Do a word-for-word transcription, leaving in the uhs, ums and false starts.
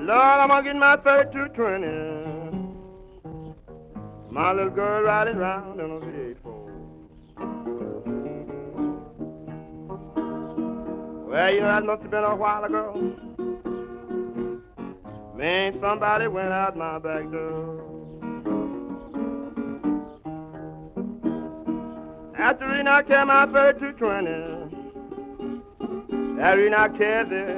Lord, I'm gonna get my thirty-two twenty. My little girl riding round in a V eight four. Well, you know, that must have been a while ago. Man, somebody went out my back door. After reading, I carry my thirty-two twenty. After reading, I carry this.